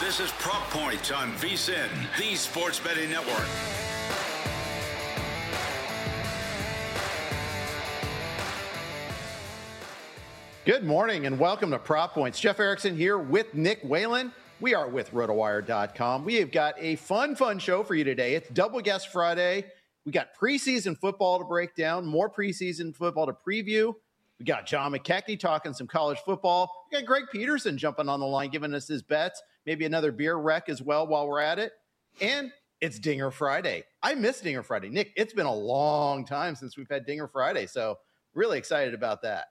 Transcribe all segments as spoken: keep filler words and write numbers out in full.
This is Prop Points on VSiN, the sports betting network. Good morning and welcome to Prop Points. Jeff Erickson here with Nick Whalen. We are with RotoWire dot com. We have got a fun, fun show for you today. It's Double Guest Friday. We got preseason football to break down, more preseason football to preview. We got John McKechnie talking some college football. We got Greg Peterson jumping on the line, giving us his bets. Maybe another beer rec as well while we're at it. And it's Dinger Friday. I miss Dinger Friday. Nick, it's been a long time since we've had Dinger Friday, so really excited about that.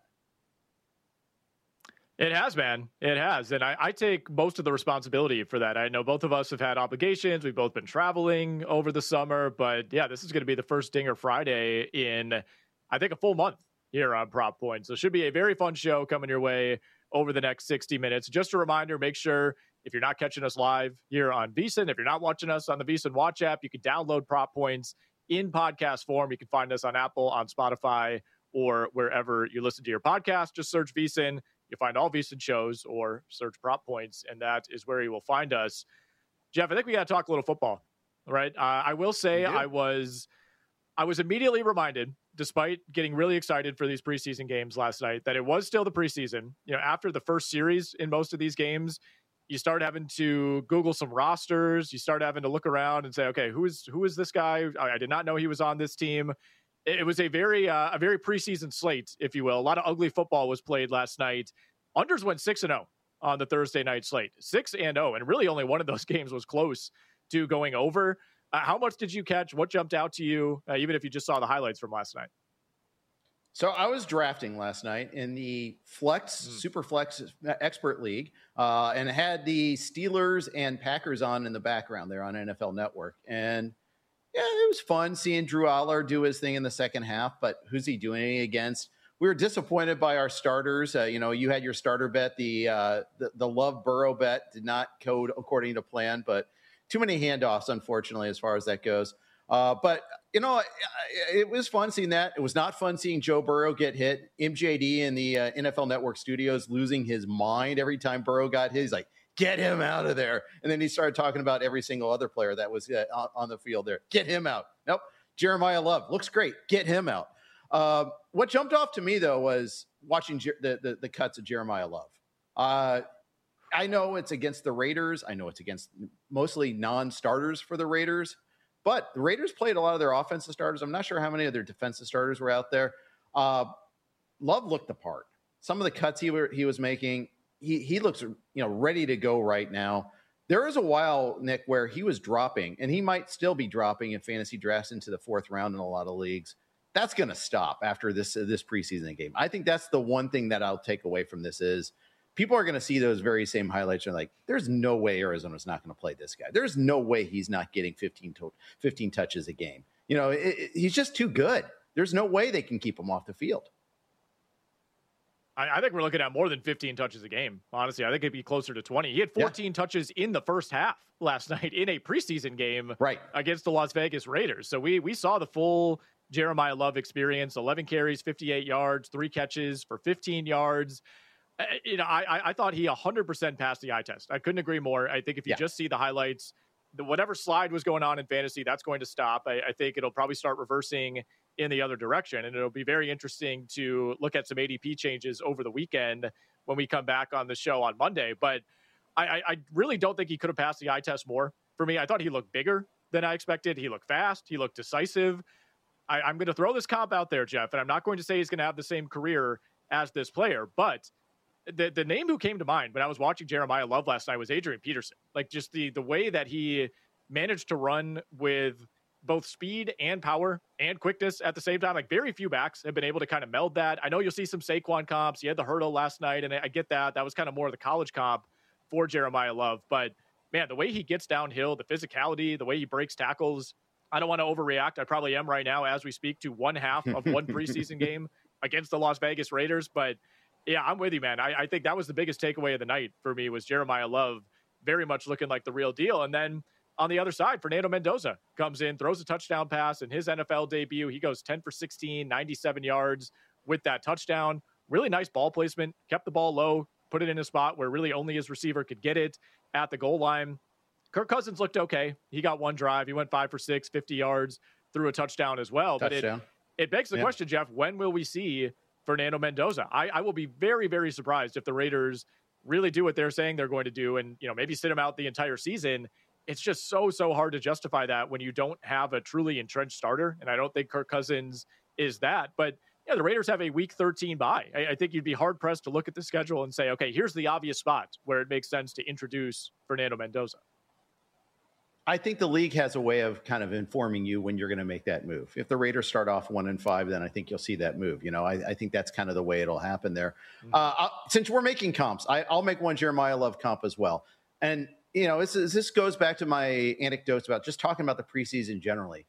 It has, man. It has. And I, I take most of the responsibility for that. I know both of us have had obligations. We've both been traveling over the summer. But, yeah, this is going to be the first Dinger Friday in, I think, a full month here on Prop Points. So it should be a very fun show coming your way over the next sixty minutes. Just a reminder, make sure if you're not catching us live here on VSiN, if you're not watching us on the VSiN Watch app, you can download Prop Points in podcast form. You can find us on Apple, on Spotify, or wherever you listen to your podcast. Just search VSiN. You'll find all VSiN shows or search Prop Points, and that is where you will find us. Jeff, I think we got to talk a little football, right? Uh, I will say I was I was immediately reminded, despite getting really excited for these preseason games last night, that it was still the preseason. You know, after the first series in most of these games, you start having to Google some rosters. You start having to look around and say, okay, who is who is this guy? I, I did not know he was on this team. It was a very uh, a very preseason slate, if you will. A lot of ugly football was played last night. Unders went six and zero on the Thursday night slate, six and zero, and really only one of those games was close to going over. Uh, how much did you catch? What jumped out to you, uh, even if you just saw the highlights from last night? So I was drafting last night in the Flex mm. Super Flex Expert League, uh, and had the Steelers and Packers on in the background there on N F L Network, and yeah, it was fun seeing Drew Aller do his thing in the second half, but who's he doing it against? We were disappointed by our starters. Uh, you know, you had your starter bet. The, uh, the the Love Burrow bet did not code according to plan, but too many handoffs, unfortunately, as far as that goes. Uh, but, you know, it, it was fun seeing that. It was not fun seeing Joe Burrow get hit. M J D in the uh, N F L Network studios losing his mind every time Burrow got hit. He's like, get him out of there. And then he started talking about every single other player that was uh, on the field there. Get him out. Nope. Jeremiah Love looks great. Get him out. Uh, what jumped off to me, though, was watching Jer- the, the, the cuts of Jeremiah Love. Uh, I know it's against the Raiders. I know it's against mostly non-starters for the Raiders. But the Raiders played a lot of their offensive starters. I'm not sure how many of their defensive starters were out there. Uh, Love looked the part. Some of the cuts he, were, he was making, He he looks, you know, ready to go right now. There is a while, Nick, where he was dropping, and he might still be dropping in fantasy drafts into the fourth round in a lot of leagues. That's going to stop after this uh, this preseason game. I think that's the one thing that I'll take away from this is people are going to see those very same highlights and like, there's no way Arizona's not going to play this guy. There's no way he's not getting fifteen, to, fifteen touches a game. You know, it, it, he's just too good. There's no way they can keep him off the field. I think we're looking at more than fifteen touches a game. Honestly, I think it'd be closer to twenty. He had fourteen yeah. touches in the first half last night in a preseason game right. against the Las Vegas Raiders. So we we saw the full Jeremiah Love experience, eleven carries, fifty-eight yards, three catches for fifteen yards. Uh, you know, I I thought he one hundred percent passed the eye test. I couldn't agree more. I think if you yeah. just see the highlights, the, whatever slide was going on in fantasy, that's going to stop. I, I think it'll probably start reversing in the other direction. And it'll be very interesting to look at some A D P changes over the weekend when we come back on the show on Monday. But I, I, I really don't think he could have passed the eye test more for me. I thought he looked bigger than I expected. He looked fast. He looked decisive. I, I'm going to throw this comp out there, Jeff, and I'm not going to say he's going to have the same career as this player, but the, the name who came to mind when I was watching Jeremiah Love last night was Adrian Peterson. Like just the, the way that he managed to run with both speed and power and quickness at the same time. Like very few backs have been able to kind of meld that. I know you'll see some Saquon comps. He had the hurdle last night, and I get that. That was kind of more of the college comp for Jeremiah Love. But, man, the way he gets downhill, the physicality, the way he breaks tackles, I don't want to overreact. I probably am right now as we speak to one half of one preseason game against the Las Vegas Raiders. But, yeah, I'm with you, man. I, I think that was the biggest takeaway of the night for me was Jeremiah Love very much looking like the real deal. And then on the other side, Fernando Mendoza comes in, throws a touchdown pass in his N F L debut. He goes ten for sixteen, ninety-seven yards with that touchdown. Really nice ball placement, kept the ball low, put it in a spot where really only his receiver could get it. at the goal line. Kirk Cousins looked okay. He got one drive. He went five for six, fifty yards, threw a touchdown as well. Touchdown. But it, it begs the yeah. question, Jeff, when will we see Fernando Mendoza? I, I will be very, very surprised if the Raiders really do what they're saying they're going to do and, you know, maybe sit him out the entire season. It's just so, so hard to justify that when you don't have a truly entrenched starter. And I don't think Kirk Cousins is that. But yeah, the Raiders have a week thirteen bye. I, I think you'd be hard pressed to look at the schedule and say, okay, here's the obvious spot where it makes sense to introduce Fernando Mendoza. I think the league has a way of kind of informing you when you're going to make that move. If the Raiders start off one and five, then I think you'll see that move. You know, I, I think that's kind of the way it'll happen there. Mm-hmm. Uh, I'll, since we're making comps, I, I'll make one Jeremiah Love comp as well. And, you know, this, this goes back to my anecdotes about just talking about the preseason generally.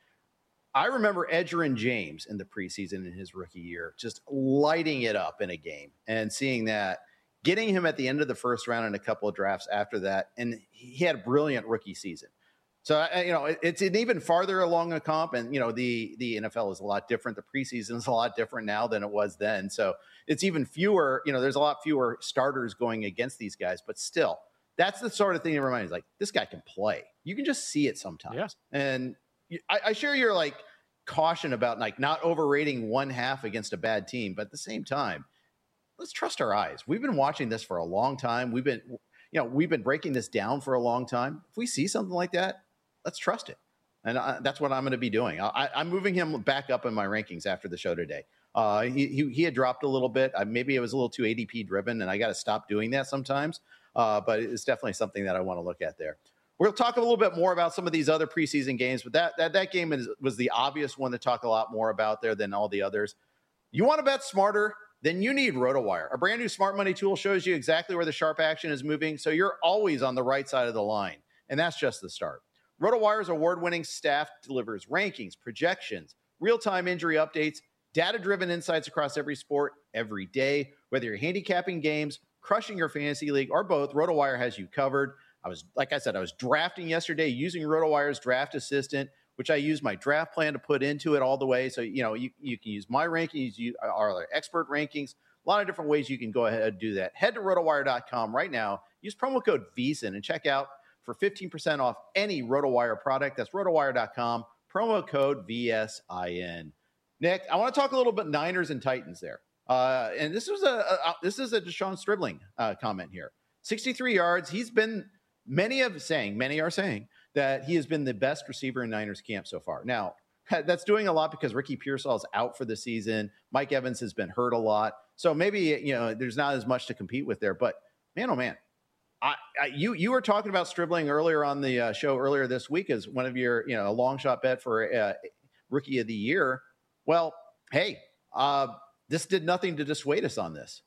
I remember Edgerrin James in the preseason in his rookie year, just lighting it up in a game and seeing that, getting him at the end of the first round in a couple of drafts after that. And he had a brilliant rookie season. So, you know, it's an even farther along a comp. And, you know, the, the N F L is a lot different. The preseason is a lot different now than it was then. So it's even fewer, you know, there's a lot fewer starters going against these guys. But still, that's the sort of thing that reminds me, like, this guy can play. You can just see it sometimes. Yeah. And I, I share your, like, caution about, like, not overrating one half against a bad team. But at the same time, let's trust our eyes. We've been watching this for a long time. We've been, you know, we've been breaking this down for a long time. If we see something like that, let's trust it. And I, that's what I'm going to be doing. I, I'm moving him back up in my rankings after the show today. Uh, he, he, he had dropped a little bit. Uh, maybe it was a little too A D P driven, and I got to stop doing that sometimes. Uh, but it's definitely something that I want to look at there. We're going to talk a little bit more about some of these other preseason games, but that that, that game is, was the obvious one to talk a lot more about there than all the others. You want to bet smarter? Then you need RotoWire. A brand new smart money tool shows you exactly where the sharp action is moving, so you're always on the right side of the line. And that's just the start. RotoWire's award-winning staff delivers rankings, projections, real-time injury updates, data-driven insights across every sport, every day. Whether you're handicapping games, crushing your fantasy league, or both, RotoWire has you covered. I was, like I said, I was drafting yesterday using RotoWire's Draft Assistant, which I use my draft plan to put into it all the way. So, you know, you, you can use my rankings, you, our expert rankings, a lot of different ways you can go ahead and do that. Head to rotowire dot com right now. Use promo code V S I N and check out for fifteen percent off any RotoWire product. That's rotowire dot com, promo code V S I N. Nick, I want to talk a little bit Niners and Titans there. Uh, and this was a, a this is a Deshaun Stribling uh, comment here. sixty-three yards. He's been, many of saying, many are saying that he has been the best receiver in Niners camp so far. Now, that's doing a lot because Ricky Pearsall is out for the season. Mike Evans has been hurt a lot. So maybe, you know, there's not as much to compete with there. But man, oh man, I, I, you you were talking about Stribling earlier on the uh, show earlier this week as one of your, you know, a long shot bet for uh, rookie of the year. Well, hey, uh, this did nothing to dissuade us on this.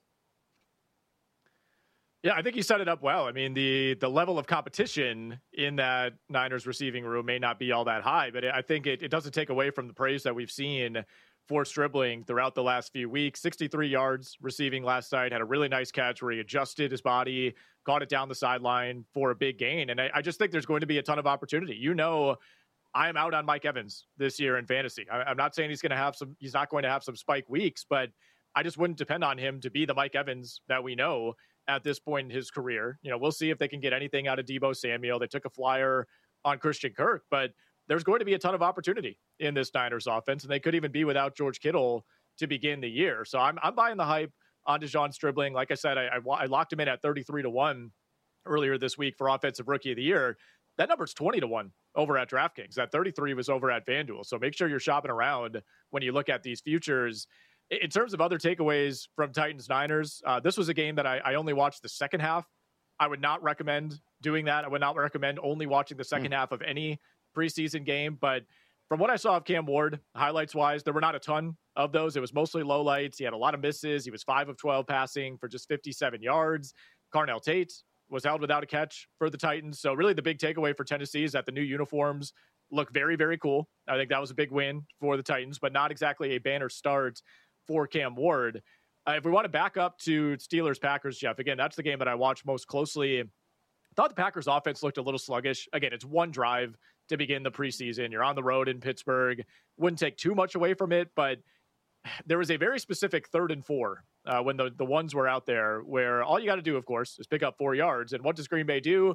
Yeah, I think you set it up well. I mean, the the level of competition in that Niners receiving room may not be all that high, but I think it, it doesn't take away from the praise that we've seen for Stribling throughout the last few weeks. sixty-three yards receiving last night, had a really nice catch where he adjusted his body, got it down the sideline for a big gain. And I, I just think there's going to be a ton of opportunity. You know, I'm out on Mike Evans this year in fantasy. I, I'm not saying he's going to have some, he's not going to have some spike weeks, but I just wouldn't depend on him to be the Mike Evans that we know at this point in his career. You know, we'll see if they can get anything out of Deebo Samuel. They took a flyer on Christian Kirk, but there's going to be a ton of opportunity in this Niners offense, and they could even be without George Kittle to begin the year. So I'm I'm buying the hype on Deshaun Stribling. Like I said, I, I, I locked him in at thirty-three to one earlier this week for Offensive Rookie of the Year. That number's twenty to one over at DraftKings. That thirty-three was over at FanDuel. So make sure you're shopping around when you look at these futures. In terms of other takeaways from Titans Niners, uh, this was a game that I, I only watched the second half. I would not recommend doing that. I would not recommend only watching the second mm. half of any preseason game. But from what I saw of Cam Ward, highlights wise, there were not a ton of those. It was mostly lowlights. He had a lot of misses. He was five of twelve passing for just fifty-seven yards. Carnell Tate was held without a catch for the Titans. So really the big takeaway for Tennessee is that the new uniforms look very, very cool. I think that was a big win for the Titans, but not exactly a banner start for Cam Ward. Uh, if we want to back up to Steelers-Packers, Jeff, again, that's the game that I watched most closely. I thought the Packers offense looked a little sluggish. Again, it's one drive to begin the preseason. You're on the road in Pittsburgh. Wouldn't take too much away from it, but there was a very specific third and four uh, when the, the ones were out there where all you got to do, of course, is pick up four yards. And what does Green Bay do?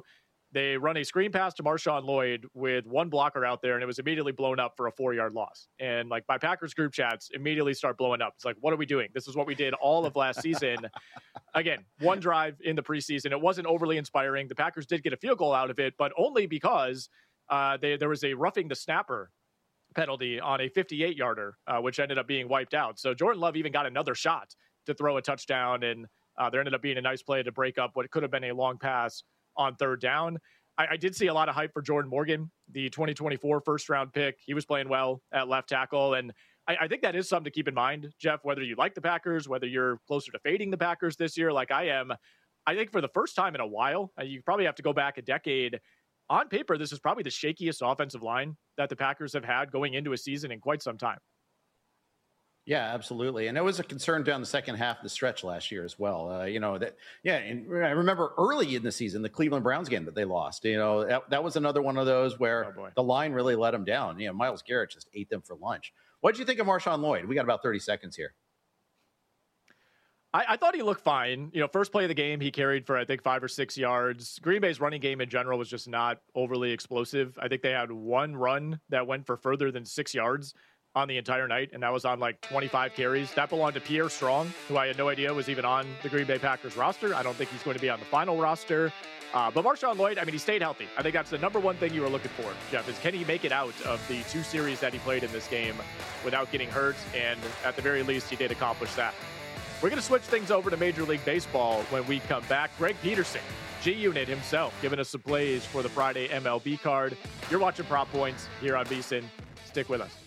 They run a screen pass to Marshawn Lloyd with one blocker out there, and it was immediately blown up for a four-yard loss. And like my Packers group chats immediately start blowing up. It's like, what are we doing? This is what we did all of last season. Again, one drive in the preseason. It wasn't overly inspiring. The Packers did get a field goal out of it, but only because uh, they, there was a roughing the snapper penalty on a fifty-eight yarder, uh, which ended up being wiped out. So Jordan Love even got another shot to throw a touchdown, and uh, there ended up being a nice play to break up what could have been a long pass on third down. I, I did see a lot of hype for Jordan Morgan, the twenty twenty-four first round pick. He was playing well at left tackle. And I, I think that is something to keep in mind, Jeff, whether you like the Packers, whether you're closer to fading the Packers this year, like I am. I think for the first time in a while, uh, you probably have to go back a decade. On paper, this is probably the shakiest offensive line that the Packers have had going into a season in quite some time. Yeah, absolutely. And it was a concern down the second half of the stretch last year as well. Uh, you know, that, yeah. And I remember early in the season, the Cleveland Browns game that they lost, you know, that, that was another one of those where oh the line really let them down. You know, Myles Garrett just ate them for lunch. What did you think of Marshawn Lloyd? We got about thirty seconds here. I, I thought he looked fine. You know, first play of the game, he carried for, I think, five or six yards. Green Bay's running game in general was just not overly explosive. I think they had one run that went for further than six yards on the entire night, and that was on like twenty-five carries. That belonged to Pierre Strong, who I had no idea was even on the Green Bay Packers roster. I don't think he's going to be on the final roster. Uh, but Marshawn Lloyd, I mean, he stayed healthy. I think that's the number one thing you were looking for, Jeff, is can he make it out of the two series that he played in this game without getting hurt? And at the very least, he did accomplish that. We're going to switch things over to Major League Baseball when we come back. Greg Peterson, G-Unit himself, giving us some plays for the Friday M L B card. You're watching Prop Points here on VSiN. Stick with us.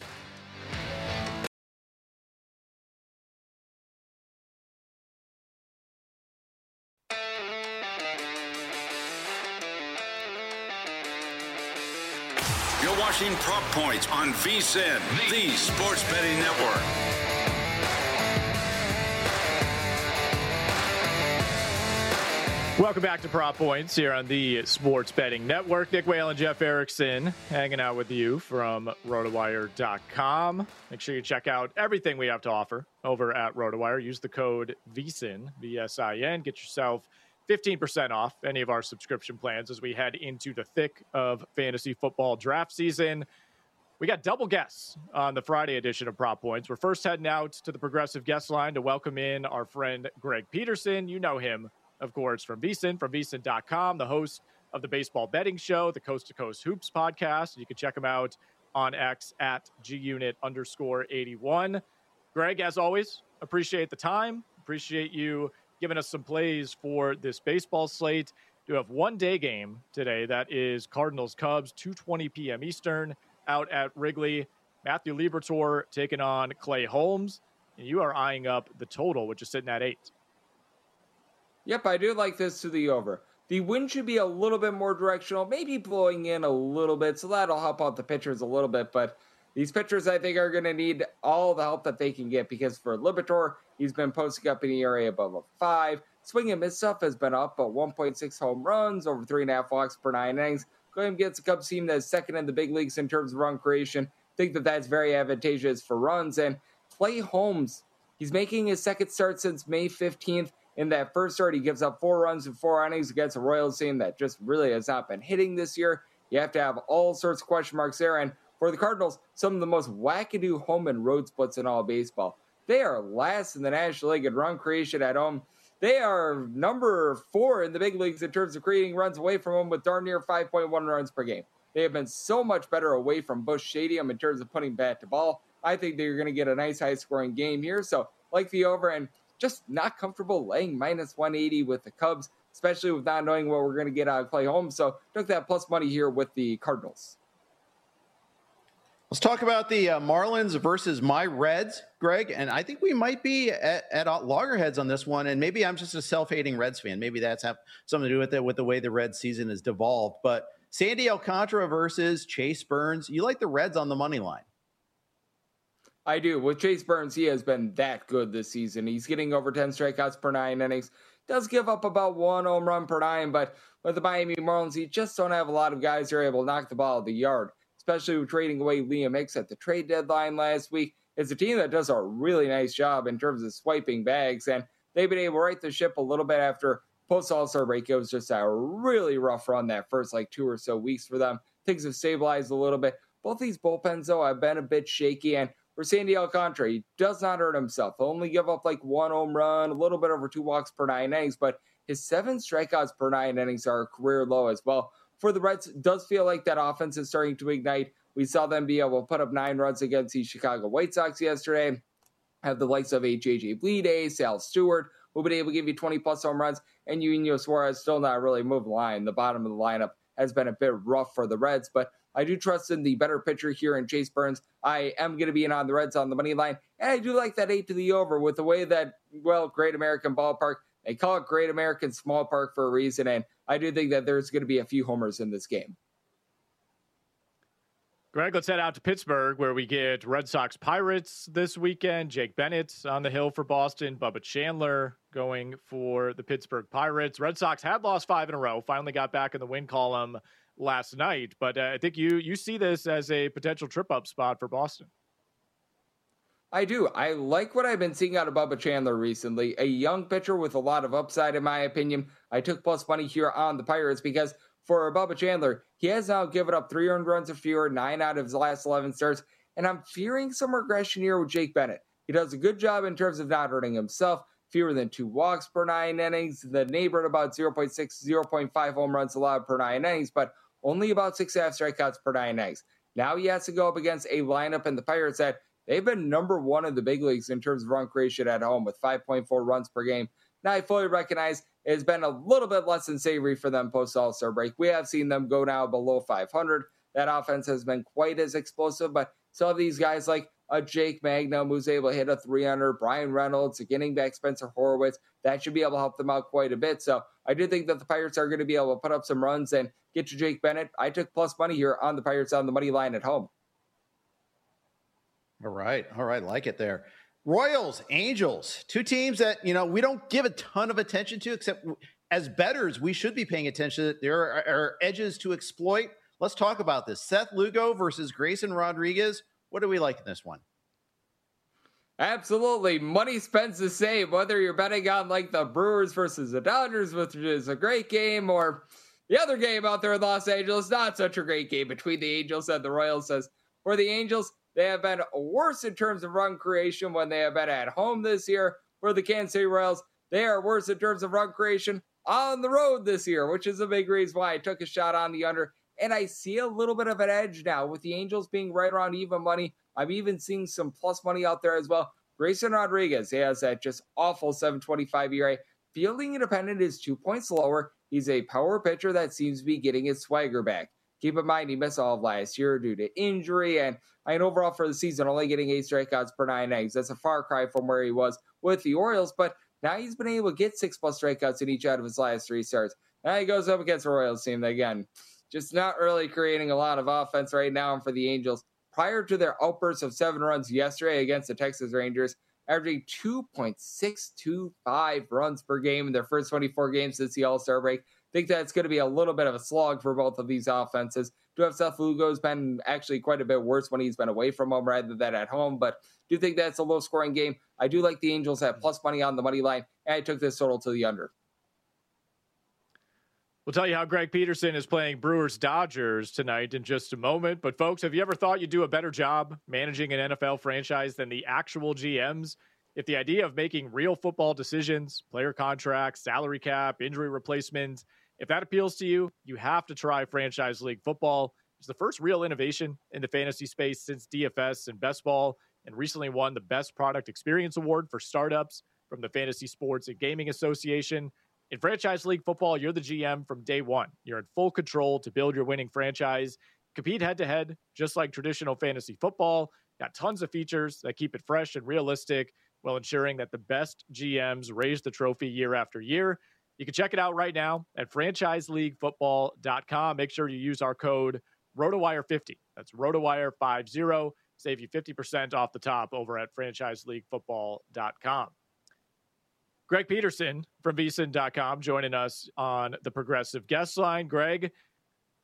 You're watching Prop Points on VSiN, the Sports Betting Network. Welcome back to Prop Points here on the Sports Betting Network. Nick Whale and Jeff Erickson hanging out with you from RotoWire dot com. Make sure you check out everything we have to offer over at RotoWire. Use the code VSiN, V S I N. Get yourself fifteen percent off any of our subscription plans as we head into the thick of fantasy football draft season. We got double guests on the Friday edition of Prop Points. We're first heading out to the Progressive guest line to welcome in our friend Greg Peterson. You know him, of course, from VSiN, from V S I N dot com, the host of the Baseball Betting Show, the Coast to Coast Hoops podcast. You can check him out on X at G-Unit underscore 81. Greg, as always, appreciate the time. Appreciate you giving us some plays for this baseball slate. Do have one day game today. That is Cardinals Cubs, two twenty p.m. Eastern, out at Wrigley. Matthew Liberatore taking on Clay Holmes. And you are eyeing up the total, which is sitting at eight. Yep, I do like this to the over. The wind should be a little bit more directional, maybe blowing in a little bit, so that'll help out the pitchers a little bit. But these pitchers, I think, are going to need all the help that they can get, because for Liberatore, he's been posting up in the area above a five. Swing and miss stuff has been up, but one point six home runs, over three and a half walks per nine innings. Going against a Cubs team that's second in the big leagues in terms of run creation. I think that that's very advantageous for runs. And Clay Holmes, he's making his second start since May fifteenth. In that first start, he gives up four runs in four innings against a Royals team that just really has not been hitting this year. You have to have all sorts of question marks there. And for the Cardinals, some of the most wackadoo home and road splits in all baseball. They are last in the National League in run creation at home. They are number four in the big leagues in terms of creating runs away from home with darn near five point one runs per game. They have been so much better away from Busch Stadium in terms of putting bat to ball. I think they're going to get a nice high-scoring game here. So, like the over, and just not comfortable laying minus one eighty with the Cubs, especially with not knowing what we're going to get out of Clay Holmes. So, took that plus money here with the Cardinals. Let's talk about the uh, Marlins versus my Reds, Greg. And I think we might be at, at loggerheads on this one. And maybe I'm just a self-hating Reds fan. Maybe that's have something to do with it, with the way the Reds season has devolved. But Sandy Alcantara versus Chase Burns. You like the Reds on the money line? I do. With Chase Burns, he has been that good this season. He's getting over ten strikeouts per nine innings. Does give up about one home run per nine, but with the Miami Marlins, he just don't have a lot of guys who are able to knock the ball out of the yard, especially with trading away Liam Hicks at the trade deadline last week. It's a team that does a really nice job in terms of swiping bags, and they've been able to right the ship a little bit after post All-Star break, it was just a really rough run that first like two or so weeks for them. Things have stabilized a little bit. Both these bullpens, though, have been a bit shaky. And for Sandy Alcantara, he does not hurt himself. He'll only give up like one home run, a little bit over two walks per nine innings, but his seven strikeouts per nine innings are a career low as well. For the Reds, it does feel like that offense is starting to ignite. We saw them be able to put up nine runs against the Chicago White Sox yesterday. Have the likes of a J J Bleday, Sal Stewart, who'll be able to give you twenty-plus home runs, and Eugenio Suarez still not really moving the line. The bottom of the lineup has been a bit rough for the Reds, but I do trust in the better pitcher here in Chase Burns. I am going to be in on the Reds on the money line, and I do like that eight to the over with the way that, well, Great American Ballpark, they call it Great American Small Park for a reason, and I do think that there's going to be a few homers in this game. Greg, let's head out to Pittsburgh, where we get Red Sox Pirates this weekend. Jake Bennett on the hill for Boston. Bubba Chandler going for the Pittsburgh Pirates. Red Sox had lost five in a row, finally got back in the win column last night. But uh, I think you you see this as a potential trip-up spot for Boston. I do. I like what I've been seeing out of Bubba Chandler recently. A young pitcher with a lot of upside, in my opinion. I took plus money here on the Pirates because for Bubba Chandler, he has now given up three earned runs or fewer, nine out of his last eleven starts, and I'm fearing some regression here with Jake Bennett. He does a good job in terms of not hurting himself, fewer than two walks per nine innings, the neighbor at about zero point six, zero point five home runs allowed per nine innings, but only about six and a half strikeouts per nine innings. Now he has to go up against a lineup in the Pirates that they've been number one in the big leagues in terms of run creation at home with five point four runs per game. Now I fully recognize it's been a little bit less than savory for them post All-Star break. We have seen them go now below five hundred. That offense has been quite as explosive, but some of these guys like a Jake Magnum who's able to hit a three hundred, Brian Reynolds, getting back Spencer Horwitz, that should be able to help them out quite a bit. So I do think that the Pirates are going to be able to put up some runs and get to Jake Bennett. I took plus money here on the Pirates on the money line at home. All right. All right. Like it there. Royals, Angels, two teams that, you know, we don't give a ton of attention to, except as bettors, we should be paying attention. There are, are edges to exploit. Let's talk about this. Seth Lugo versus Grayson Rodriguez. What do we like in this one? Absolutely. Money spends the same, whether you're betting on like the Brewers versus the Dodgers, which is a great game, or the other game out there in Los Angeles, not such a great game between the Angels and the Royals. Says for the Angels, they have been worse in terms of run creation when they have been at home this year. For the Kansas City Royals, they are worse in terms of run creation on the road this year, which is a big reason why I took a shot on the under. And I see a little bit of an edge now with the Angels being right around even money. I'm even seeing some plus money out there as well. Grayson Rodriguez, he has that just awful seven twenty-five E R A. Fielding independent is two points lower. He's a power pitcher that seems to be getting his swagger back. Keep in mind, he missed all of last year due to injury, and I mean, overall for the season, only getting eight strikeouts per nine innings. That's a far cry from where he was with the Orioles, but now he's been able to get six-plus strikeouts in each out of his last three starts. Now he goes up against the Royals team that, again, just not really creating a lot of offense right now. And for the Angels, prior to their outburst of seven runs yesterday against the Texas Rangers, averaging two point six two five runs per game in their first twenty-four games since the All-Star break. I think that's going to be a little bit of a slog for both of these offenses. Do have Seth Lugo's been actually quite a bit worse when he's been away from home rather than at home, but do think that's a low-scoring game. I do like the Angels at plus money on the money line, and I took this total to the under. We'll tell you how Greg Peterson is playing Brewers Dodgers tonight in just a moment. But folks, have you ever thought you'd do a better job managing an N F L franchise than the actual G Ms? If the idea of making real football decisions, player contracts, salary cap, injury replacements, if that appeals to you, you have to try Franchise League Football. It's the first real innovation in the fantasy space since D F S and Best Ball, and recently won the Best Product Experience Award for startups from the Fantasy Sports and Gaming Association. In Franchise League Football, you're the G M from day one. You're in full control to build your winning franchise. Compete head-to-head, just like traditional fantasy football. Got tons of features that keep it fresh and realistic while ensuring that the best G Ms raise the trophy year after year. You can check it out right now at franchise league football dot com. Make sure you use our code ROTOWIRE fifty. That's ROTOWIRE fifty. Save you fifty percent off the top over at franchise league football dot com. Greg Peterson from V S I N dot com joining us on the Progressive Guest Line. Greg,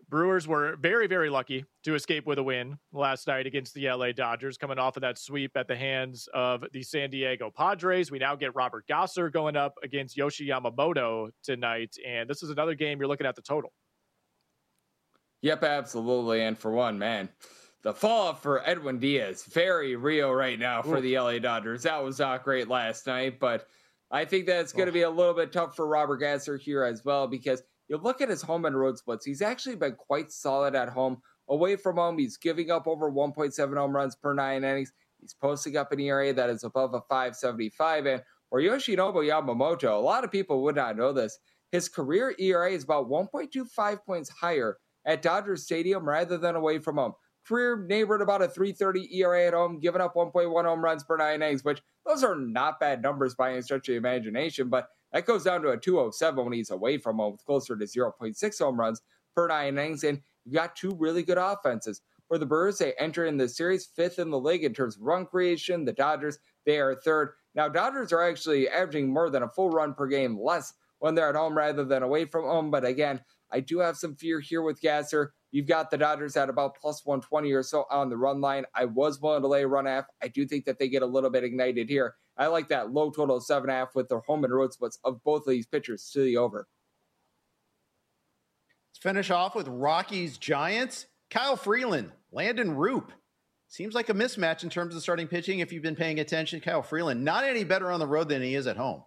Brewers were very, very lucky to escape with a win last night against the L A Dodgers, coming off of that sweep at the hands of the San Diego Padres. We now get Robert Gasser going up against Yoshi Yamamoto tonight, and this is another game you're looking at the total. Yep, absolutely. And for one, man, the fall off for Edwin Diaz, very real right now for Ooh. the L A Dodgers. That was not great last night, but I think that's going to be a little bit tough for Robert Gasser here as well, because you look at his home and road splits. He's actually been quite solid at home. Away from home, he's giving up over one point seven home runs per nine innings. He's posting up an E R A that is above a five seventy-five. And for Yoshinobu Yamamoto, a lot of people would not know this. His career E R A is about one point two five points higher at Dodger Stadium rather than away from home. Career neighbored about a three thirty E R A at home, giving up one point one home runs per nine innings, which those are not bad numbers by any stretch of the imagination, but that goes down to a two oh seven when he's away from home, with closer to zero point six home runs per nine innings. And you got two really good offenses. For the Brewers, they enter in the series fifth in the league in terms of run creation. The Dodgers, they are third. Now, Dodgers are actually averaging more than a full run per game less when they're at home rather than away from home. But again, I do have some fear here with Gasser. You've got the Dodgers at about plus one twenty or so on the run line. I was willing to lay a run half. I do think that they get a little bit ignited here. I like that low total of seven and a half with their home and road splits of both of these pitchers to the over. Let's finish off with Rockies Giants. Kyle Freeland, Landon Roop. Seems like a mismatch in terms of starting pitching if you've been paying attention. Kyle Freeland, not any better on the road than he is at home.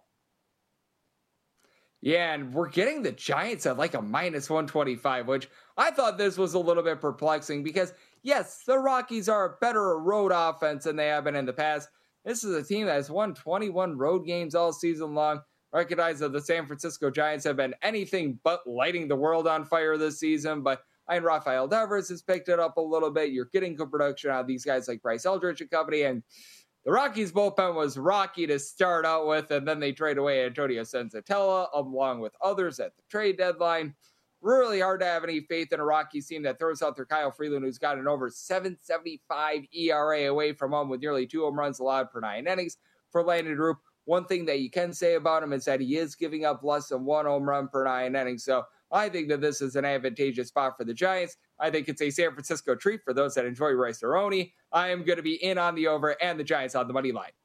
Yeah, and we're getting the Giants at like a minus one twenty-five, which I thought this was a little bit perplexing because, yes, the Rockies are a better road offense than they have been in the past. This is a team that has won twenty-one road games all season long. Recognize that the San Francisco Giants have been anything but lighting the world on fire this season, but I mean, Rafael Devers has picked it up a little bit. You're getting good production out of these guys like Bryce Eldridge and company, and the Rockies bullpen was rocky to start out with, and then they trade away Antonio Senzatella along with others at the trade deadline. Really hard to have any faith in a Rockies team that throws out their Kyle Freeland, who's got an over seven seventy-five E R A away from home with nearly two home runs allowed per nine innings. For Landon Roop, one thing that you can say about him is that he is giving up less than one home run per nine innings. So I think that this is an advantageous spot for the Giants. I think it's a San Francisco treat for those that enjoy Rice-A-Roni. I am going to be in on the over and the Giants on the money line.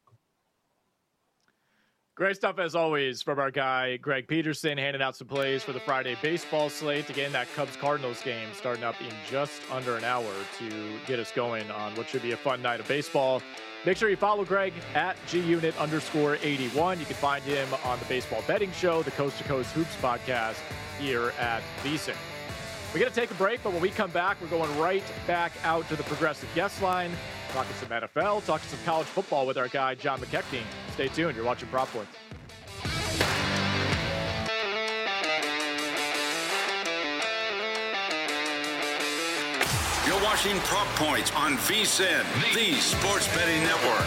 Great stuff, as always, from our guy, Greg Peterson, handing out some plays for the Friday baseball slate. Again, that Cubs-Cardinals game starting up in just under an hour to get us going on what should be a fun night of baseball. Make sure you follow Greg at G-Unit underscore eighty-one. You can find him on the Baseball Betting Show, the Coast to Coast Hoops podcast here at VSiN. We're going to take a break, but when we come back, we're going right back out to the Progressive Guest Line, talking some N F L, talking some college football with our guy, John McKechnie. Stay tuned. You're watching Prop Points. You're watching Prop Points on VSiN, the Sports Betting Network.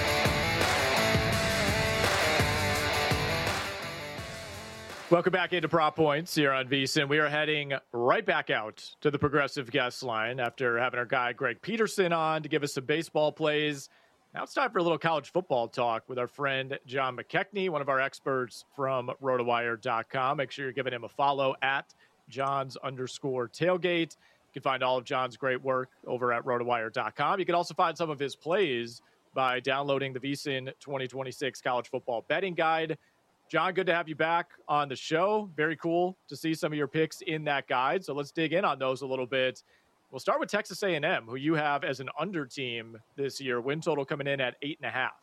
Welcome back into Prop Points here on VSiN. We are heading right back out to the Progressive Guest Line after having our guy Greg Peterson on to give us some baseball plays. Now it's time for a little college football talk with our friend John McKechnie, one of our experts from rotowire dot com. Make sure you're giving him a follow at John's underscore tailgate. You can find all of John's great work over at rotowire dot com. You can also find some of his plays by downloading the VSiN twenty twenty-six College Football Betting Guide. John, good to have you back on the show. Very cool to see some of your picks in that guide. So let's dig in on those a little bit. We'll start with Texas A and M, who you have as an under team this year. Win total coming in at eight and a half.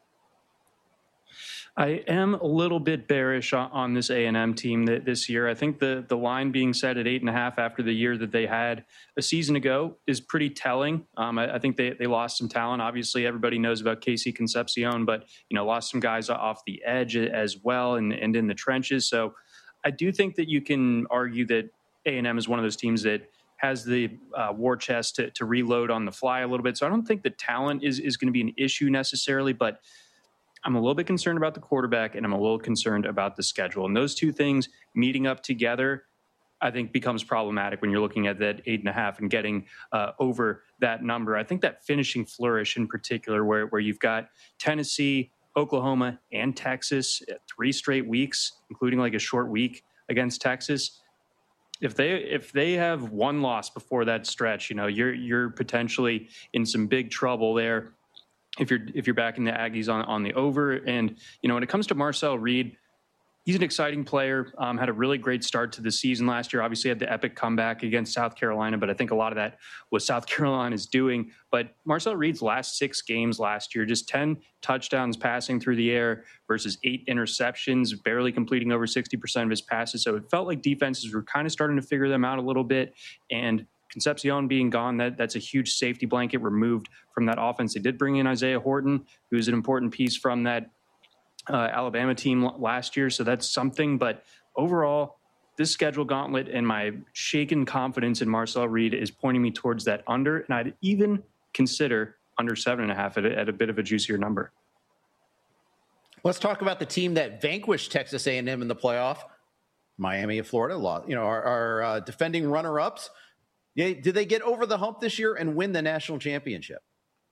I am a little bit bearish on this A and M team this year. I think the, the line being set at eight and a half after the year that they had a season ago is pretty telling. Um, I, I think they, they lost some talent. Obviously, everybody knows about Casey Concepcion, but you know, lost some guys off the edge as well and, and in the trenches. So I do think that you can argue that A and M is one of those teams that has the uh, war chest to, to reload on the fly a little bit. So I don't think the talent is, is going to be an issue necessarily, but I'm a little bit concerned about the quarterback, and I'm a little concerned about the schedule. And those two things meeting up together, I think, becomes problematic when you're looking at that eight and a half and getting uh, over that number. I think that finishing flourish in particular, where, where you've got Tennessee, Oklahoma, and Texas, three straight weeks, including like a short week against Texas. If they if they have one loss before that stretch, you know, you're you're potentially in some big trouble there. If you're if you're backing the Aggies on, on the over. And, you know, when it comes to Marcel Reed, he's an exciting player, um, had a really great start to the season last year. Obviously had the epic comeback against South Carolina, but I think a lot of that was South Carolina's doing. But Marcel Reed's last six games last year, just ten touchdowns passing through the air versus eight interceptions, barely completing over sixty percent of his passes. So it felt like defenses were kind of starting to figure them out a little bit. And Concepcion being gone, that that's a huge safety blanket removed from that offense. They did bring in Isaiah Horton, who's an important piece from that uh, Alabama team last year. So that's something. But overall, this schedule gauntlet and my shaken confidence in Marcel Reed is pointing me towards that under. And I'd even consider under seven and a half at a, at a bit of a juicier number. Let's talk about the team that vanquished Texas A and M in the playoff, Miami of Florida. You know, our, our uh, defending runner-ups. Yeah, did they get over the hump this year and win the national championship?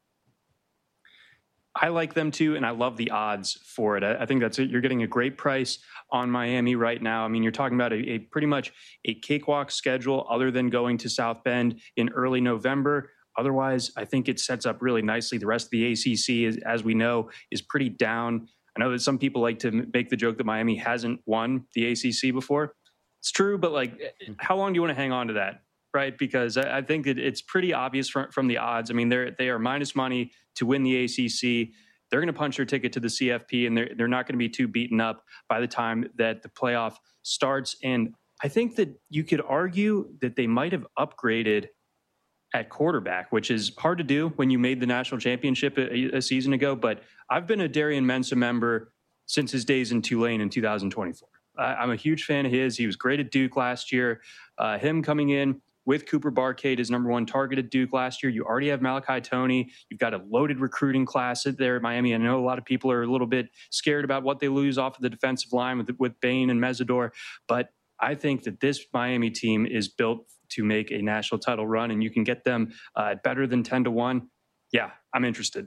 I like them too, and I love the odds for it. I, I think that's it. You're getting a great price on Miami right now. I mean, you're talking about a, a pretty much a cakewalk schedule other than going to South Bend in early November. Otherwise, I think it sets up really nicely. The rest of the A C C, is, as we know, is pretty down. I know that some people like to make the joke that Miami hasn't won the A C C before. It's true, but like, how long do you want to hang on to that? Right, because I think that it's pretty obvious from, from the odds. I mean, they're they are minus money to win the A C C. They're going to punch their ticket to the C F P, and they're they're not going to be too beaten up by the time that the playoff starts. And I think that you could argue that they might have upgraded at quarterback, which is hard to do when you made the national championship a, a season ago. But I've been a Darian Mensah member since his days in Tulane in two thousand twenty-four. I, I'm a huge fan of his. He was great at Duke last year. Uh, him coming in with Cooper Barcade as number one target at Duke last year. You already have Malachi Toney. You've got a loaded recruiting class there at Miami. I know a lot of people are a little bit scared about what they lose off of the defensive line with, with Bain and Mesidor, but I think that this Miami team is built to make a national title run, and you can get them uh, better than ten to one. Yeah, I'm interested.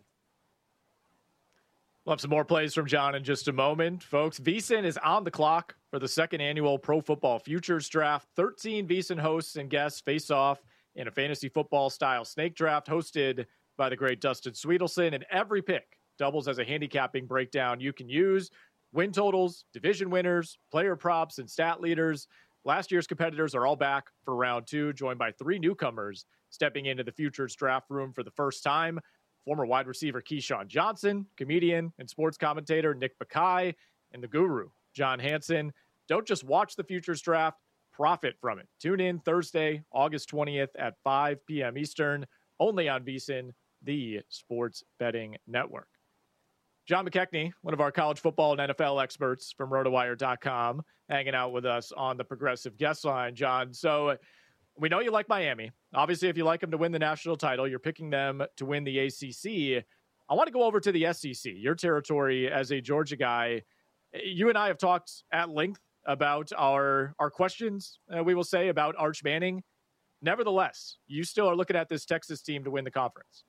We'll have some more plays from John in just a moment. Folks, VSiN is on the clock for the second annual Pro Football Futures Draft. thirteen VSiN hosts and guests face off in a fantasy football-style snake draft hosted by the great Dustin Sweetelson, and every pick doubles as a handicapping breakdown you can use. Win totals, division winners, player props, and stat leaders. Last year's competitors are all back for round two, joined by three newcomers stepping into the Futures Draft room for the first time. Former wide receiver Keyshawn Johnson, comedian and sports commentator Nick Bakay, and the guru, John Hansen. Don't just watch the Futures Draft, profit from it. Tune in Thursday, August twentieth at five p.m. Eastern, only on VSiN, the sports betting network. John McKechnie, one of our college football and N F L experts from rotowire dot com, hanging out with us on the Progressive Guest Line. John, so we know you like Miami. Obviously, if you like them to win the national title, you're picking them to win the A C C. I want to go over to the S E C, your territory as a Georgia guy. You and I have talked at length about our, our questions, uh, we will say, about Arch Manning. Nevertheless, you still are looking at this Texas team to win the conference.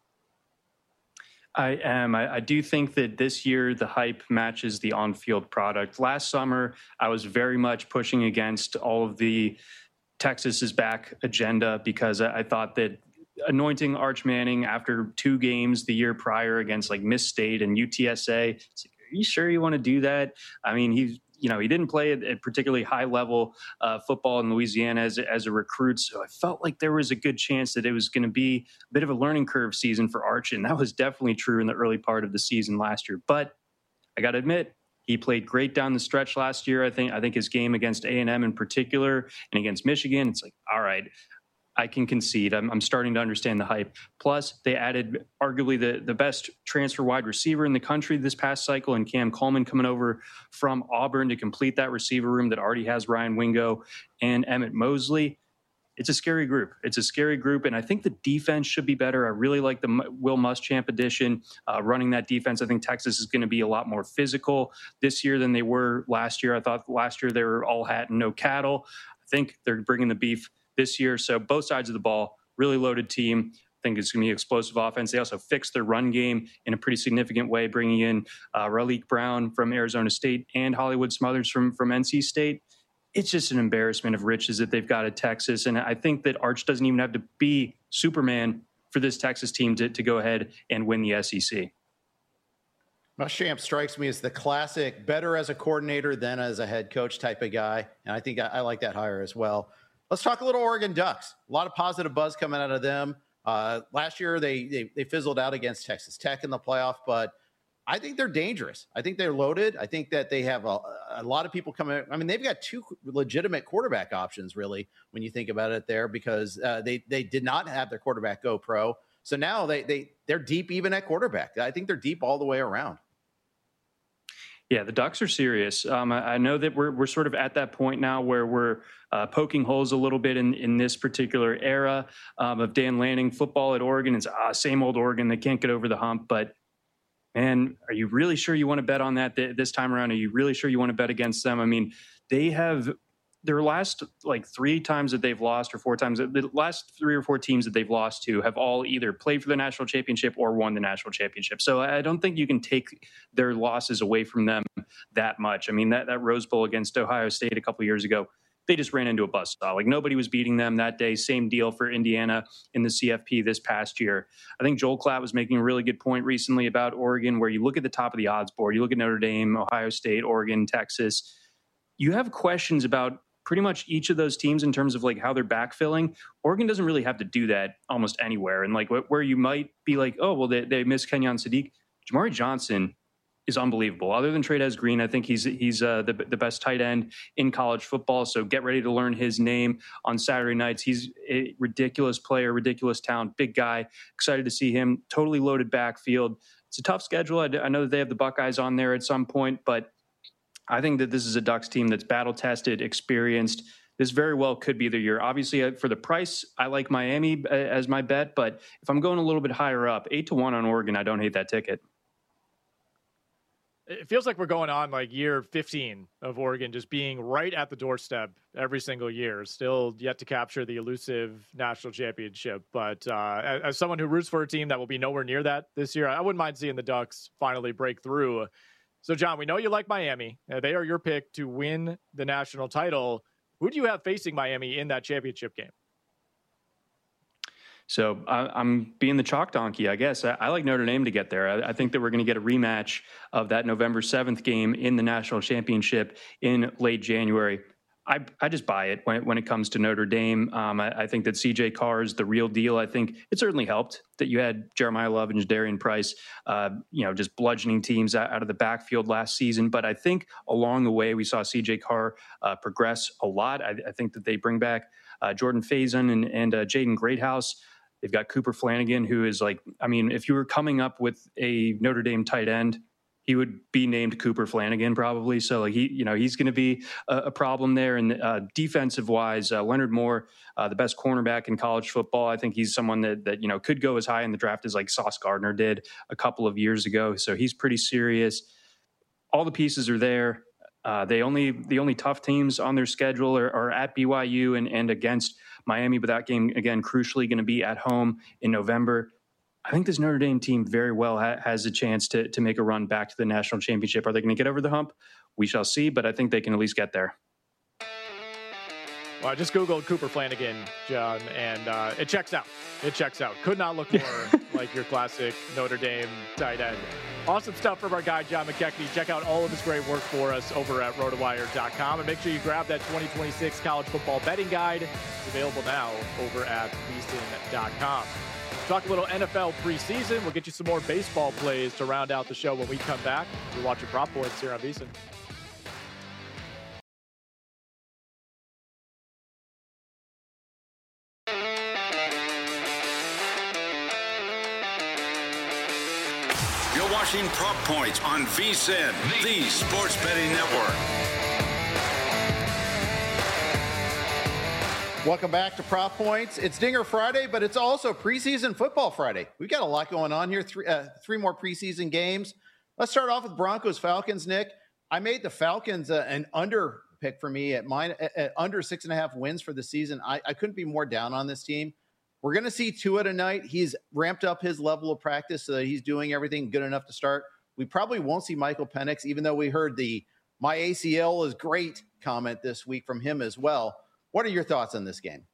I am. I, I do think that this year the hype matches the on-field product. Last summer, I was very much pushing against all of the Texas is back agenda because I, I thought that anointing Arch Manning after two games the year prior against like Miss State and U T S A, it's like, are you sure you want to do that? I mean, he's, you know, he didn't play at, at particularly high level uh, football in Louisiana as, as a recruit. So I felt like there was a good chance that it was going to be a bit of a learning curve season for Arch. And that was definitely true in the early part of the season last year. But I got to admit, he played great down the stretch last year. I think I think his game against A and M in particular and against Michigan, it's like, all right, I can concede. I'm, I'm starting to understand the hype. Plus, they added arguably the, the best transfer wide receiver in the country this past cycle, and Cam Coleman coming over from Auburn to complete that receiver room that already has Ryan Wingo and Emmett Mosley. It's a scary group. It's a scary group, and I think the defense should be better. I really like the Will Muschamp addition, uh, running that defense. I think Texas is going to be a lot more physical this year than they were last year. I thought last year they were all hat and no cattle. I think they're bringing the beef this year. So both sides of the ball, really loaded team. I think it's going to be explosive offense. They also fixed their run game in a pretty significant way, bringing in uh, Raleek Brown from Arizona State and Hollywood Smothers from, from N C State. it's just an embarrassment of riches that they've got at Texas. And I think that Arch doesn't even have to be Superman for this Texas team to, to go ahead and win the S E C. Muschamp strikes me as the classic better as a coordinator than as a head coach type of guy. And I think I, I like that hire as well. Let's talk a little Oregon Ducks. A lot of positive buzz coming out of them. Uh, last year, they, they they fizzled out against Texas Tech in the playoff, but I think they're dangerous. I think they're loaded. I think that they have a, a lot of people coming. I mean, they've got two legitimate quarterback options, really, when you think about it there, because uh, they they did not have their quarterback go pro. So now they they they're deep even at quarterback. I think they're deep all the way around. Yeah, the Ducks are serious. Um, I, I know that we're we're sort of at that point now where we're uh, poking holes a little bit in, in this particular era um, of Dan Lanning football at Oregon. It's ah, same old Oregon. They can't get over the hump. But, man, are you really sure you want to bet on that th- this time around? Are you really sure you want to bet against them? I mean, they have their last, like, three times that they've lost or four times, the last three or four teams that they've lost to have all either played for the national championship or won the national championship. So I don't think you can take their losses away from them that much. I mean, that, that Rose Bowl against Ohio State a couple of years ago, they just ran into a buzzsaw. Like, nobody was beating them that day. Same deal for Indiana in the C F P this past year. I think Joel Klatt was making a really good point recently about Oregon, where you look at the top of the odds board, you look at Notre Dame, Ohio State, Oregon, Texas, you have questions about pretty much each of those teams in terms of like how they're backfilling. Oregon doesn't really have to do that almost anywhere. And like where you might be like, oh, well, they, they miss Kenyon Sadiq. Jamari Johnson is unbelievable. Other than Trey'Dez Green, I think he's he's uh, the, the best tight end in college football. So get ready to learn his name on Saturday nights. He's a ridiculous player, ridiculous talent, big guy. Excited to see him. Totally loaded backfield. It's a tough schedule. I, I know that they have the Buckeyes on there at some point, but I think that this is a Ducks team that's battle-tested, experienced. This very well could be their year. Obviously, for the price, I like Miami as my bet, but if I'm going a little bit higher up, eight to one on Oregon, I don't hate that ticket. It feels like we're going on like year fifteen of Oregon just being right at the doorstep every single year. Still yet to capture the elusive national championship. But uh, as, as someone who roots for a team that will be nowhere near that this year, I wouldn't mind seeing the Ducks finally break through. So, John, we know you like Miami. Uh, they are your pick to win the national title. Who do you have facing Miami in that championship game? So I, I'm being the chalk donkey, I guess. I, I like Notre Dame to get there. I, I think that we're going to get a rematch of that November seventh game in the national championship in late January. I, I just buy it when, when it comes to Notre Dame. Um, I, I think that C J Carr is the real deal. I think it certainly helped that you had Jeremiah Love and Darian Price, uh, you know, just bludgeoning teams out, out of the backfield last season. But I think along the way, we saw C J Carr uh, progress a lot. I, I think that they bring back uh, Jordan Faison and, and uh, Jaden Greathouse. They've got Cooper Flanagan, who is like, I mean, if you were coming up with a Notre Dame tight end, he would be named Cooper Flanagan probably. So like he, you know, he's going to be a, a problem there. And uh, defensive wise, uh, Leonard Moore, uh, the best cornerback in college football. I think he's someone that, that, you know, could go as high in the draft as like Sauce Gardner did a couple of years ago. So he's pretty serious. All the pieces are there. Uh, they only, the only tough teams on their schedule are, are at B Y U and, and against Miami, but that game, again, crucially going to be at home in November. I think this Notre Dame team very well ha- has a chance to to make a run back to the national championship. Are they going to get over the hump? We shall see, but I think they can at least get there. Well, I just Googled Cooper Flanagan, John, and uh, it checks out. It checks out. Could not look more like your classic Notre Dame tight end. Awesome stuff from our guy, John McKechnie. Check out all of his great work for us over at rotowire dot com. And make sure you grab that twenty twenty-six college football betting guide. It's available now over at VSiN dot com. Talk a little N F L preseason. We'll get you some more baseball plays to round out the show when we come back. You're watching Prop Points here on VSiN. You're watching Prop Points on VSiN, the Sports Betting Network. Welcome back to Prop Points. It's Dinger Friday, but it's also preseason football Friday. We've got a lot going on here. Three, uh, three more preseason games. Let's start off with Broncos Falcons. Nick, I made the Falcons uh, an under pick for me at mine at, at under six and a half wins for the season. I, I couldn't be more down on this team. We're going to see Tua tonight. He's ramped up his level of practice so that he's doing everything good enough to start. We probably won't see Michael Penix, even though we heard the My A C L is great comment this week from him as well. What are your thoughts on this game?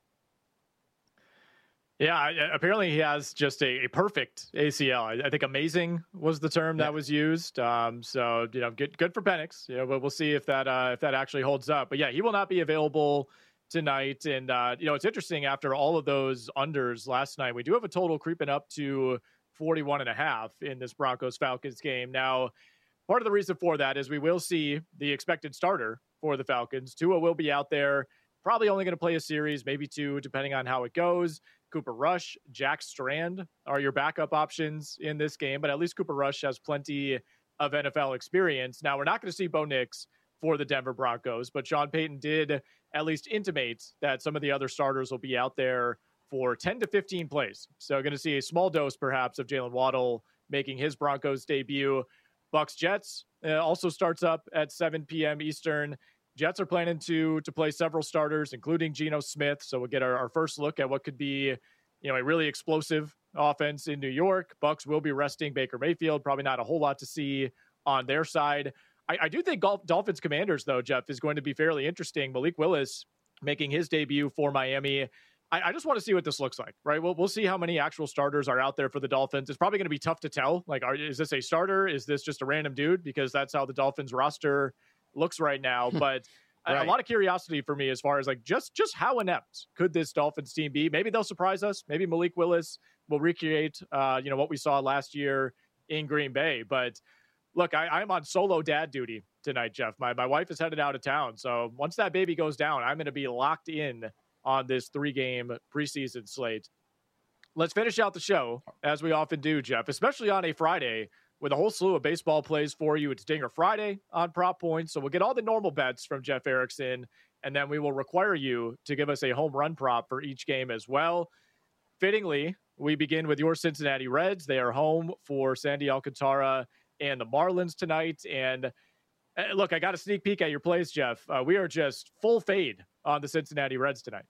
Yeah, apparently he has just a, a perfect A C L. I, I think amazing was the term yeah. that was used. Um, so, you know, good good for Penix. You know, but we'll see if that uh, if that actually holds up. But yeah, he will not be available tonight. And, uh, you know, it's interesting after all of those unders last night, we do have a total creeping up to forty-one and a half in this Broncos Falcons game. Now, part of the reason for that is we will see the expected starter for the Falcons. Tua will be out there, probably only going to play a series, maybe two, depending on how it goes. Cooper Rush, Jack Strand are your backup options in this game, but at least Cooper Rush has plenty of N F L experience. Now, we're not going to see Bo Nix for the Denver Broncos, but Sean Payton did at least intimate that some of the other starters will be out there for ten to fifteen plays. So going to see a small dose, perhaps, of Jalen Waddle making his Broncos debut. Bucks Jets uh, also starts up at seven p.m. Eastern. Jets are planning to to play several starters, including Geno Smith. So we'll get our, our first look at what could be, you know, a really explosive offense in New York. Bucks will be resting Baker Mayfield. Probably not a whole lot to see on their side. I, I do think Golf, Dolphins Commanders, though, Jeff, is going to be fairly interesting. Malik Willis making his debut for Miami. I, I just want to see what this looks like, right? We'll, we'll see how many actual starters are out there for the Dolphins. It's probably going to be tough to tell. Like, are, is this a starter? Is this just a random dude? Because that's how the Dolphins roster looks right now. But right. a lot of curiosity for me as far as like just just how inept could this Dolphins team be? Maybe they'll surprise us. Maybe Malik Willis will recreate uh you know what we saw last year in Green Bay. But look, I, I'm on solo dad duty tonight, Jeff. My my wife is headed out of town, so once that baby goes down, I'm going to be locked in on this three game preseason slate. Let's finish out the show as we often do, Jeff, especially on a Friday with a whole slew of baseball plays for you. It's Dinger Friday on Prop Points. So we'll get all the normal bets from Jeff Erickson, and then we will require you to give us a home run prop for each game as well. Fittingly, we begin with your Cincinnati Reds. They are home for Sandy Alcantara and the Marlins tonight. And uh, look, I got a sneak peek at your plays, Jeff. Uh, we are just full fade on the Cincinnati Reds tonight.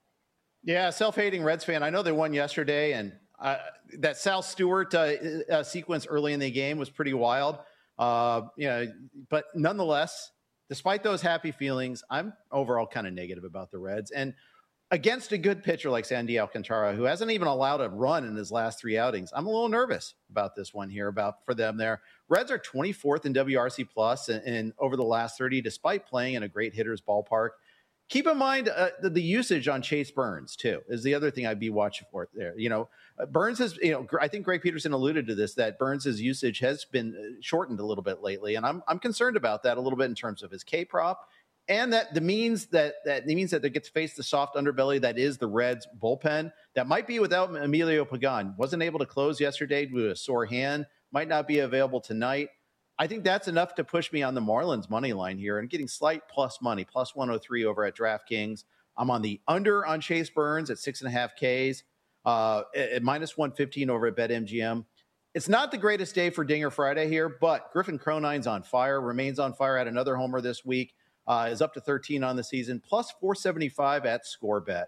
Yeah, self-hating Reds fan. I know they won yesterday, and Uh, that Sal Stewart uh, uh, sequence early in the game was pretty wild. Uh, you know, but nonetheless, despite those happy feelings, I'm overall kind of negative about the Reds. And against a good pitcher like Sandy Alcantara, who hasn't even allowed a run in his last three outings, I'm a little nervous about this one here about for them there. Reds are twenty-fourth in W R C plus and, and over the last thirty, despite playing in a great hitter's ballpark. Keep in mind uh, the, the usage on Chase Burns, too, is the other thing I'd be watching for there. You know, uh, Burns has, you know, I think Greg Peterson alluded to this, that Burns' usage has been shortened a little bit lately. And I'm I'm concerned about that a little bit in terms of his K-prop. And that the means that that the means that they get to face the soft underbelly that is the Reds bullpen that might be without Emilio Pagan. Wasn't able to close yesterday with a sore hand, might not be available tonight. I think that's enough to push me on the Marlins money line here and getting slight plus money, plus one oh three over at DraftKings. I'm on the under on Chase Burns at six and a half Ks, uh, at minus one fifteen over at BetMGM. It's not the greatest day for Dinger Friday here, but Griffin Cronine's on fire, remains on fire, had another homer this week, uh, is up to thirteen on the season, plus four seventy-five at ScoreBet.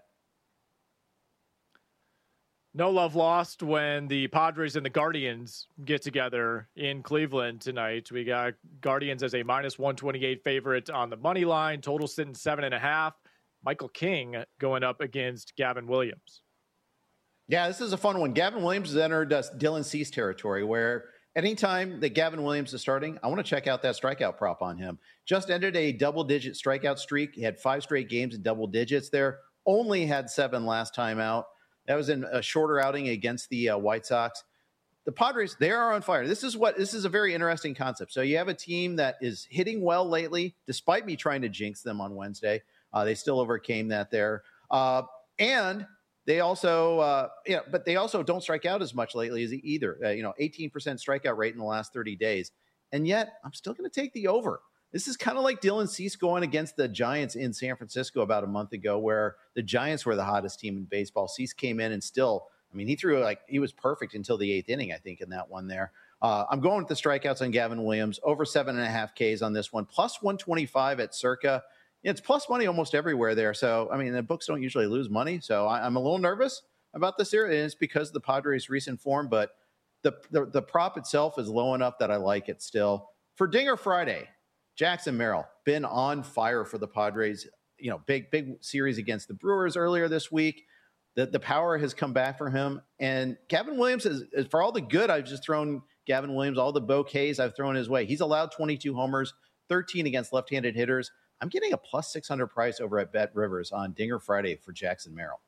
No love lost when the Padres and the Guardians get together in Cleveland tonight. We got Guardians as a minus one twenty-eight favorite on the money line. Total sitting seven and a half. Michael King going up against Gavin Williams. Yeah, this is a fun one. Gavin Williams has entered uh, Dylan Cease territory where anytime that Gavin Williams is starting, I want to check out that strikeout prop on him. Just ended a double-digit strikeout streak. He had five straight games in double digits there. Only had seven last time out. That was in a shorter outing against the uh, White Sox. The Padres, they are on fire. This is what this is a very interesting concept. So you have a team that is hitting well lately, despite me trying to jinx them on Wednesday. Uh, they still overcame that there. Uh, and they also, uh, you know, but they also don't strike out as much lately as either. Uh, you know, eighteen percent strikeout rate in the last thirty days. And yet, I'm still going to take the over. This is kind of like Dylan Cease going against the Giants in San Francisco about a month ago, where the Giants were the hottest team in baseball. Cease came in and still, I mean, he threw like he was perfect until the eighth inning, I think, in that one there. Uh, I'm going with the strikeouts on Gavin Williams, over seven and a half Ks on this one, plus one twenty-five at Circa. It's plus money almost everywhere there. So, I mean, the books don't usually lose money. So I, I'm a little nervous about this here. And it's because of the Padres' recent form, but the, the, the prop itself is low enough that I like it still. For Dinger Friday, Jackson Merrill, been on fire for the Padres. You know, big, big series against the Brewers earlier this week. The, the power has come back for him. And Gavin Williams, is, is for all the good I've just thrown Gavin Williams, all the bouquets I've thrown his way, he's allowed twenty-two homers, thirteen against left-handed hitters. I'm getting a plus six hundred price over at Bet Rivers on Dinger Friday for Jackson Merrill.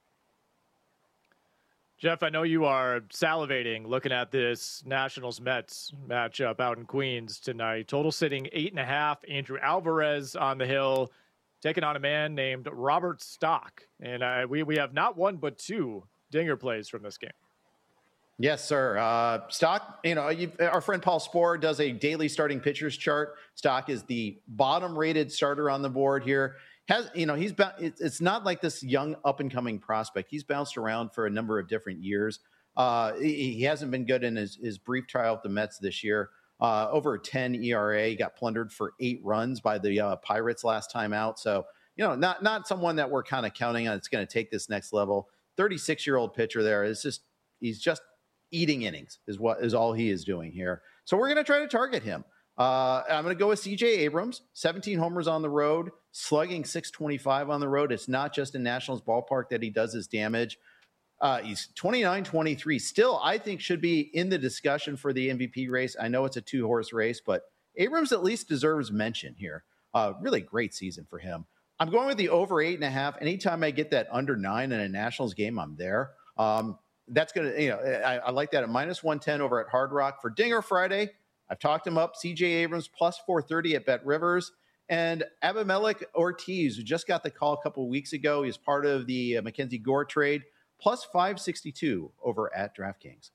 Jeff, I know you are salivating looking at this Nationals-Mets matchup out in Queens tonight. Total sitting eight and a half. Andrew Alvarez on the hill, taking on a man named Robert Stock. And uh, we, we have not one but two Dinger plays from this game. Yes, sir. Uh, Stock, you know, you, our friend Paul Sporer does a daily starting pitchers chart. Stock is the bottom-rated starter on the board here. Has you know he's it's not like this young up-and-coming prospect. He's bounced around for a number of different years. Uh, he, he hasn't been good in his, his brief trial with the Mets this year. Uh, over a ten E R A, got plundered for eight runs by the uh, Pirates last time out. So you know, not not someone that we're kind of counting on. It's going to take this next level. thirty-six-year-old pitcher there is just he's just eating innings is what is all he is doing here. So we're going to try to target him. Uh, I'm going to go with C J Abrams, seventeen homers on the road, slugging six twenty-five on the road. It's not just in Nationals ballpark that he does his damage. Uh, he's twenty-nine twenty-three. Still, I think should be in the discussion for the M V P race. I know it's a two-horse race, but Abrams at least deserves mention here. Uh, really great season for him. I'm going with the over eight and a half. Anytime I get that under nine in a Nationals game, I'm there. Um, that's going to, you know, I, I like that at minus one ten over at Hard Rock. For Dinger Friday, I've talked him up. C J Abrams plus four thirty at Bet Rivers. And Abimelec Ortiz, who just got the call a couple of weeks ago, he's part of the uh, Mackenzie Gore trade, plus five sixty-two over at DraftKings.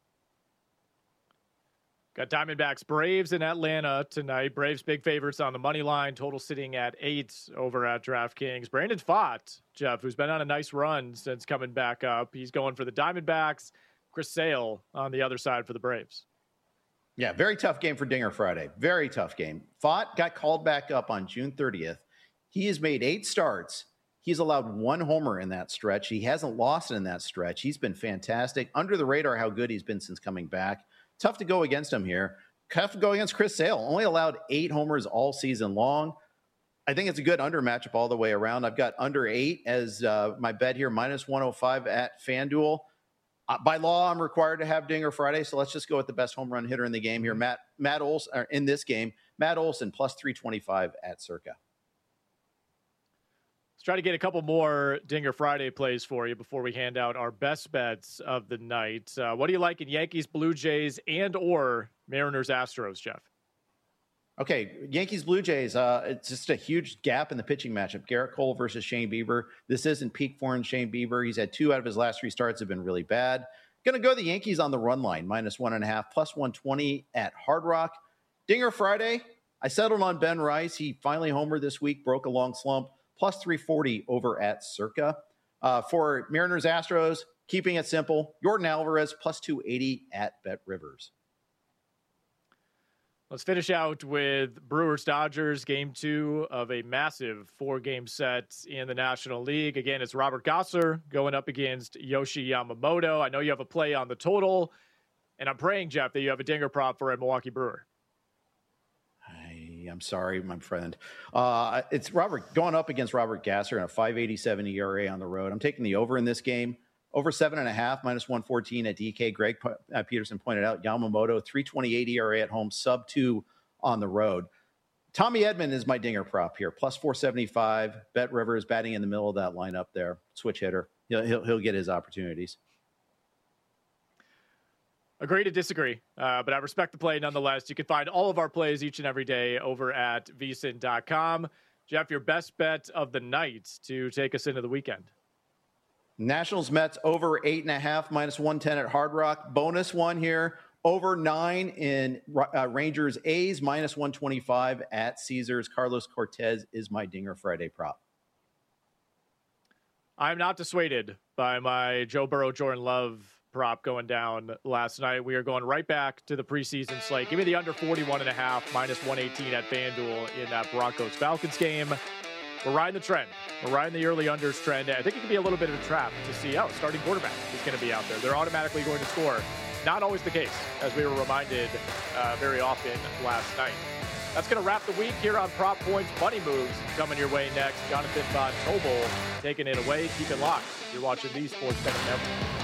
Got Diamondbacks Braves in Atlanta tonight. Braves big favorites on the money line. Total sitting at eight over at DraftKings. Brandon Pfaadt, Jeff, who's been on a nice run since coming back up. He's going for the Diamondbacks. Chris Sale on the other side for the Braves. Yeah, very tough game for Dinger Friday. Very tough game. Pfaadt got called back up on June thirtieth. He has made eight starts. He's allowed one homer in that stretch. He hasn't lost in that stretch. He's been fantastic. Under the radar how good he's been since coming back. Tough to go against him here. Tough to go against Chris Sale. Only allowed eight homers all season long. I think it's a good under matchup all the way around. I've got under eight as uh, my bet here, minus one oh five at FanDuel. Uh, by law, I'm required to have Dinger Friday, so let's just go with the best home run hitter in the game here, Matt Matt Olson, or in this game, Matt Olson plus three twenty-five at Circa. Let's try to get a couple more Dinger Friday plays for you before we hand out our best bets of the night. Uh, what do you like in Yankees, Blue Jays, and or Mariners, Astros, Jeff? Okay, Yankees, Blue Jays, uh, it's just a huge gap in the pitching matchup. Garrett Cole versus Shane Bieber. This isn't peak form Shane Bieber. He's had two out of his last three starts have been really bad. Going to go the Yankees on the run line, minus one and a half, plus one twenty at Hard Rock. Dinger Friday, I settled on Ben Rice. He finally homered this week, broke a long slump, plus three forty over at Circa. Uh, for Mariners, Astros, keeping it simple, Yordan Alvarez, plus two eighty at Bet Rivers. Let's finish out with Brewers Dodgers, game two of a massive four-game set in the National League. Again, it's Robert Gosser going up against Yoshi Yamamoto. I know you have a play on the total, and I'm praying, Jeff, that you have a dinger prop for a Milwaukee Brewer. I, I'm sorry, my friend. Uh, it's Robert going up against Robert Gasser in a five eighty-seven E R A on the road. I'm taking the over in this game. Over seven and a half, minus one fourteen at D K. Greg uh, Peterson pointed out Yamamoto, three twenty-eight E R A at home, sub two on the road. Tommy Edman is my dinger prop here, plus four seventy-five. Bet Rivers batting in the middle of that lineup there. Switch hitter. He'll, he'll, he'll get his opportunities. Agree to disagree, uh, but I respect the play nonetheless. You can find all of our plays each and every day over at V S I N dot com. Jeff, your best bet of the night to take us into the weekend. Nationals Mets over eight and a half, minus one ten at Hard Rock. Bonus one here, over nine in uh, Rangers A's, minus one twenty-five at Caesars. Carlos Cortez is my Dinger Friday prop. I'm not dissuaded by my Joe Burrow, Jordan Love prop going down last night. We are going right back to the preseason slate. Give me the under forty-one and a half, minus one eighteen at FanDuel in that Broncos Falcons game. We're riding the trend. We're riding the early unders trend. I think it could be a little bit of a trap to see, oh, starting quarterback is going to be out there. They're automatically going to score not always the case, as we were reminded uh, very often last night. That's going to wrap the week here on Prop Points. Money Moves coming your way next. Jonathan Von Tobel taking it away. Keep it locked. You're watching the Sports Betting Network.